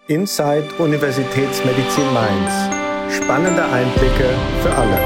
Inside Universitätsmedizin Mainz. Spannende Einblicke für alle.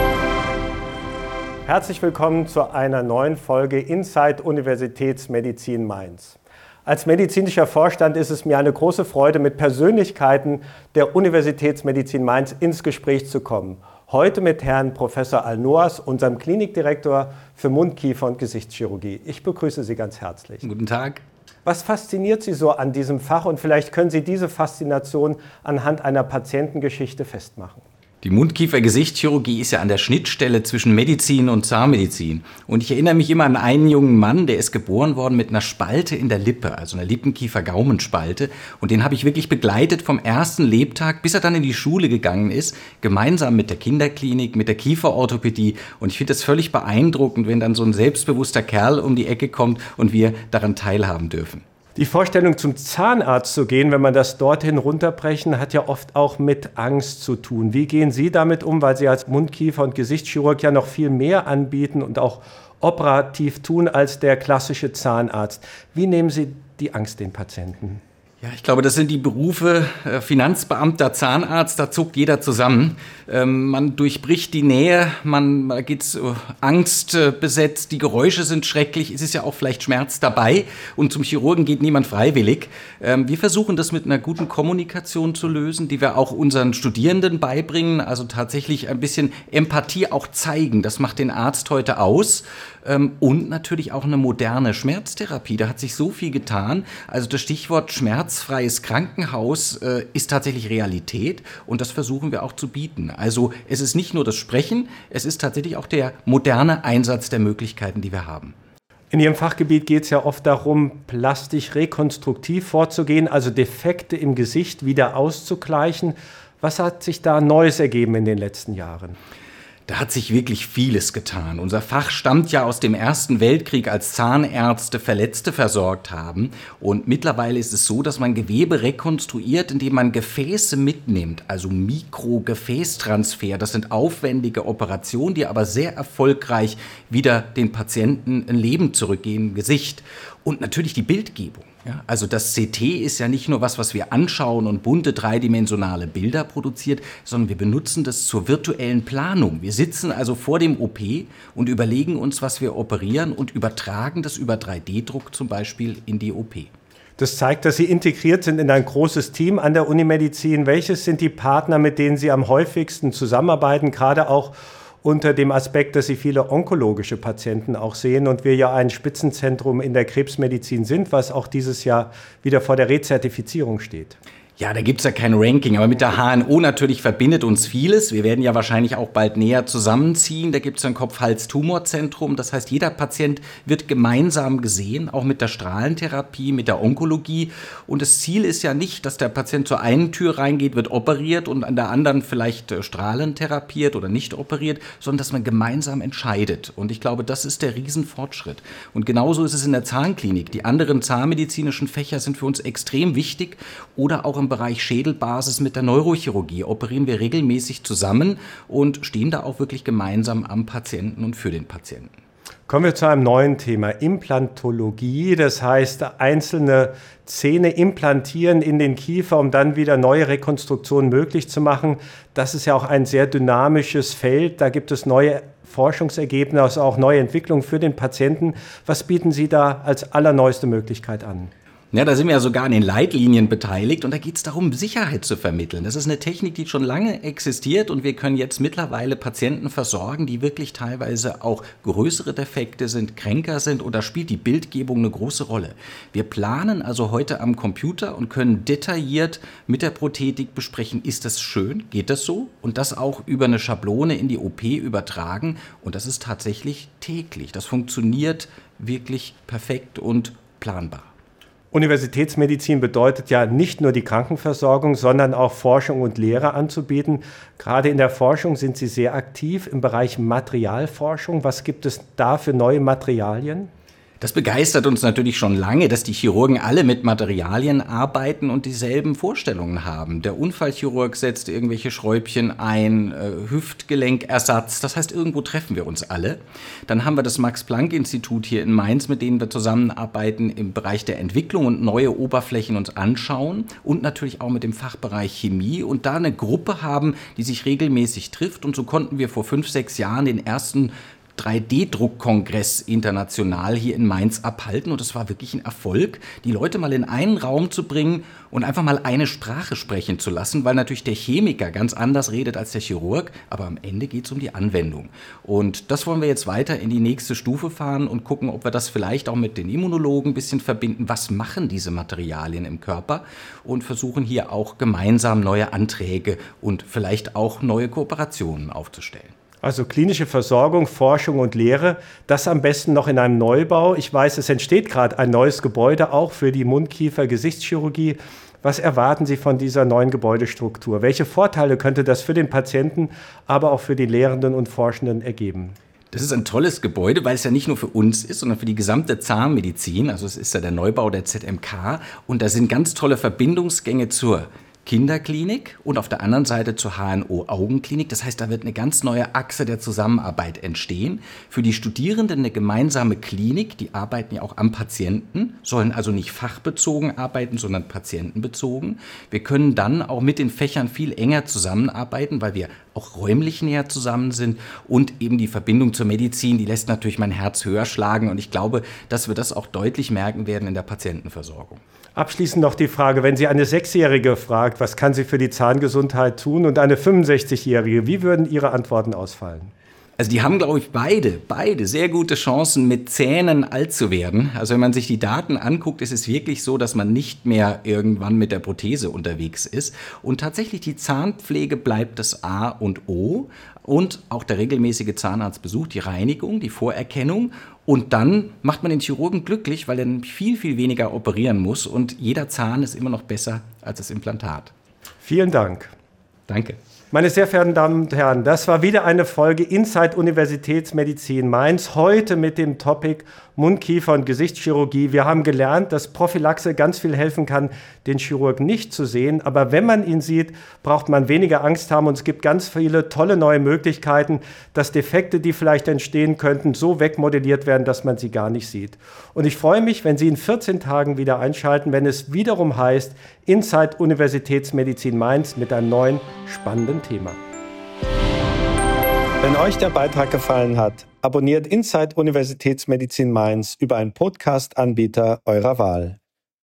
Herzlich willkommen zu einer neuen Folge Inside Universitätsmedizin Mainz. Als medizinischer Vorstand ist es mir eine große Freude, mit Persönlichkeiten der Universitätsmedizin Mainz ins Gespräch zu kommen. Heute mit Herrn Professor Al-Noas, unserem Klinikdirektor für Mund-, Kiefer- und Gesichtschirurgie. Ich begrüße Sie ganz herzlich. Guten Tag. Was fasziniert Sie so an diesem Fach und vielleicht können Sie diese Faszination anhand einer Patientengeschichte festmachen? Die Mund-Kiefer-Gesichtschirurgie ist ja an der Schnittstelle zwischen Medizin und Zahnmedizin. Und ich erinnere mich immer an einen jungen Mann, der ist geboren worden mit einer Spalte in der Lippe, also einer Lippenkiefer-Gaumenspalte. Und den habe ich wirklich begleitet vom ersten Lebtag, bis er dann in die Schule gegangen ist, gemeinsam mit der Kinderklinik, mit der Kieferorthopädie. Und ich finde das völlig beeindruckend, wenn dann so ein selbstbewusster Kerl um die Ecke kommt und wir daran teilhaben dürfen. Die Vorstellung, zum Zahnarzt zu gehen, wenn man das dorthin runterbrechen, hat ja oft auch mit Angst zu tun. Wie gehen Sie damit um, weil Sie als Mund-, Kiefer- und Gesichtschirurg ja noch viel mehr anbieten und auch operativ tun als der klassische Zahnarzt? Wie nehmen Sie die Angst den Patienten? Ja, ich glaube, das sind die Berufe Finanzbeamter, Zahnarzt, da zuckt jeder zusammen. Man durchbricht die Nähe, man geht angstbesetzt, die Geräusche sind schrecklich, es ist ja auch vielleicht Schmerz dabei und zum Chirurgen geht niemand freiwillig. Wir versuchen das mit einer guten Kommunikation zu lösen, die wir auch unseren Studierenden beibringen, also tatsächlich ein bisschen Empathie auch zeigen, das macht den Arzt heute aus. Und natürlich auch eine moderne Schmerztherapie. Da hat sich so viel getan. Also das Stichwort schmerzfreies Krankenhaus ist tatsächlich Realität und das versuchen wir auch zu bieten. Also es ist nicht nur das Sprechen, es ist tatsächlich auch der moderne Einsatz der Möglichkeiten, die wir haben. In Ihrem Fachgebiet geht es ja oft darum, plastisch rekonstruktiv vorzugehen, also Defekte im Gesicht wieder auszugleichen. Was hat sich da Neues ergeben in den letzten Jahren? Da hat sich wirklich vieles getan. Unser Fach stammt ja aus dem Ersten Weltkrieg, als Zahnärzte Verletzte versorgt haben. Und mittlerweile ist es so, dass man Gewebe rekonstruiert, indem man Gefäße mitnimmt, also Mikrogefäßtransfer. Das sind aufwendige Operationen, die aber sehr erfolgreich wieder den Patienten ein Leben zurückgeben im Gesicht. Und natürlich die Bildgebung. Ja, also das CT ist ja nicht nur was wir anschauen und bunte dreidimensionale Bilder produziert, sondern wir benutzen das zur virtuellen Planung. Wir sitzen also vor dem OP und überlegen uns, was wir operieren und übertragen das über 3D-Druck zum Beispiel in die OP. Das zeigt, dass Sie integriert sind in ein großes Team an der Unimedizin. Welches sind die Partner, mit denen Sie am häufigsten zusammenarbeiten, gerade auch unter dem Aspekt, dass Sie viele onkologische Patienten auch sehen und wir ja ein Spitzenzentrum in der Krebsmedizin sind, was auch dieses Jahr wieder vor der Rezertifizierung steht? Ja, da gibt's ja kein Ranking, aber mit der HNO natürlich verbindet uns vieles. Wir werden ja wahrscheinlich auch bald näher zusammenziehen. Da gibt's ein Kopf-Hals-Tumorzentrum. Das heißt, jeder Patient wird gemeinsam gesehen, auch mit der Strahlentherapie, mit der Onkologie. Und das Ziel ist ja nicht, dass der Patient zur einen Tür reingeht, wird operiert und an der anderen vielleicht strahlentherapiert oder nicht operiert, sondern dass man gemeinsam entscheidet. Und ich glaube, das ist der Riesenfortschritt. Und genauso ist es in der Zahnklinik. Die anderen zahnmedizinischen Fächer sind für uns extrem wichtig oder auch im Bereich Schädelbasis mit der Neurochirurgie operieren wir regelmäßig zusammen und stehen da auch wirklich gemeinsam am Patienten und für den Patienten. Kommen wir zu einem neuen Thema, Implantologie. Das heißt, einzelne Zähne implantieren in den Kiefer, um dann wieder neue Rekonstruktionen möglich zu machen. Das ist ja auch ein sehr dynamisches Feld. Da gibt es neue Forschungsergebnisse, also auch neue Entwicklungen für den Patienten. Was bieten Sie da als allerneueste Möglichkeit an? Ja, da sind wir ja sogar an den Leitlinien beteiligt und da geht es darum, Sicherheit zu vermitteln. Das ist eine Technik, die schon lange existiert und wir können jetzt mittlerweile Patienten versorgen, die wirklich teilweise auch größere Defekte sind, kränker sind und da spielt die Bildgebung eine große Rolle. Wir planen also heute am Computer und können detailliert mit der Prothetik besprechen, ist das schön, geht das so? Und das auch über eine Schablone in die OP übertragen und das ist tatsächlich täglich. Das funktioniert wirklich perfekt und planbar. Universitätsmedizin bedeutet ja nicht nur die Krankenversorgung, sondern auch Forschung und Lehre anzubieten. Gerade in der Forschung sind Sie sehr aktiv im Bereich Materialforschung. Was gibt es da für neue Materialien? Das begeistert uns natürlich schon lange, dass die Chirurgen alle mit Materialien arbeiten und dieselben Vorstellungen haben. Der Unfallchirurg setzt irgendwelche Schräubchen ein, Hüftgelenkersatz, das heißt, irgendwo treffen wir uns alle. Dann haben wir das Max-Planck-Institut hier in Mainz, mit denen wir zusammenarbeiten im Bereich der Entwicklung und neue Oberflächen uns anschauen und natürlich auch mit dem Fachbereich Chemie und da eine Gruppe haben, die sich regelmäßig trifft. Und so konnten wir vor 5, 6 Jahren den ersten 3D-Druckkongress international hier in Mainz abhalten und es war wirklich ein Erfolg, die Leute mal in einen Raum zu bringen und einfach mal eine Sprache sprechen zu lassen, weil natürlich der Chemiker ganz anders redet als der Chirurg, aber am Ende geht es um die Anwendung. Und das wollen wir jetzt weiter in die nächste Stufe fahren und gucken, ob wir das vielleicht auch mit den Immunologen ein bisschen verbinden. Was machen diese Materialien im Körper? Und versuchen hier auch gemeinsam neue Anträge und vielleicht auch neue Kooperationen aufzustellen. Also klinische Versorgung, Forschung und Lehre, das am besten noch in einem Neubau. Ich weiß, es entsteht gerade ein neues Gebäude, auch für die Mund-Kiefer-Gesichtschirurgie. Was erwarten Sie von dieser neuen Gebäudestruktur? Welche Vorteile könnte das für den Patienten, aber auch für die Lehrenden und Forschenden ergeben? Das ist ein tolles Gebäude, weil es ja nicht nur für uns ist, sondern für die gesamte Zahnmedizin. Also es ist ja der Neubau der ZMK und da sind ganz tolle Verbindungsgänge zur Kinderklinik und auf der anderen Seite zur HNO-Augenklinik. Das heißt, da wird eine ganz neue Achse der Zusammenarbeit entstehen. Für die Studierenden eine gemeinsame Klinik, die arbeiten ja auch am Patienten, sollen also nicht fachbezogen arbeiten, sondern patientenbezogen. Wir können dann auch mit den Fächern viel enger zusammenarbeiten, weil wir auch räumlich näher zusammen sind und eben die Verbindung zur Medizin, die lässt natürlich mein Herz höher schlagen und ich glaube, dass wir das auch deutlich merken werden in der Patientenversorgung. Abschließend noch die Frage, wenn Sie eine 6-Jährige fragt, was kann sie für die Zahngesundheit tun und eine 65-Jährige, wie würden Ihre Antworten ausfallen? Also die haben, glaube ich, beide sehr gute Chancen, mit Zähnen alt zu werden. Also wenn man sich die Daten anguckt, ist es wirklich so, dass man nicht mehr irgendwann mit der Prothese unterwegs ist. Und tatsächlich die Zahnpflege bleibt das A und O. Und auch der regelmäßige Zahnarztbesuch, die Reinigung, die Vorerkennung. Und dann macht man den Chirurgen glücklich, weil er viel, viel weniger operieren muss. Und jeder Zahn ist immer noch besser als das Implantat. Vielen Dank. Danke. Meine sehr verehrten Damen und Herren, das war wieder eine Folge Inside Universitätsmedizin Mainz, heute mit dem Topic Mund-, Kiefer- und Gesichtschirurgie. Wir haben gelernt, dass Prophylaxe ganz viel helfen kann, den Chirurg nicht zu sehen. Aber wenn man ihn sieht, braucht man weniger Angst haben. Und es gibt ganz viele tolle neue Möglichkeiten, dass Defekte, die vielleicht entstehen könnten, so wegmodelliert werden, dass man sie gar nicht sieht. Und ich freue mich, wenn Sie in 14 Tagen wieder einschalten, wenn es wiederum heißt Inside Universitätsmedizin Mainz mit einem neuen, spannenden Thema. Wenn euch der Beitrag gefallen hat, abonniert Inside Universitätsmedizin Mainz über einen Podcast-Anbieter eurer Wahl.